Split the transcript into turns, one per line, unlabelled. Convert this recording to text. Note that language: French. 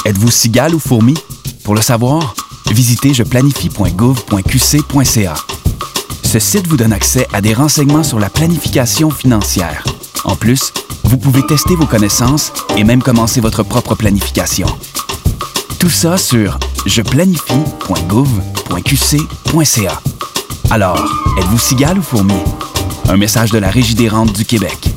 Êtes-vous cigale ou fourmi? Pour le savoir, visitez jeplanifie.gouv.qc.ca. Ce site vous donne accès à des renseignements sur la planification financière. En plus, vous pouvez tester vos connaissances et même commencer votre propre planification. Tout ça sur jeplanifie.gouv.qc.ca. Alors, êtes-vous cigale ou fourmi? Un message de la Régie des rentes du Québec.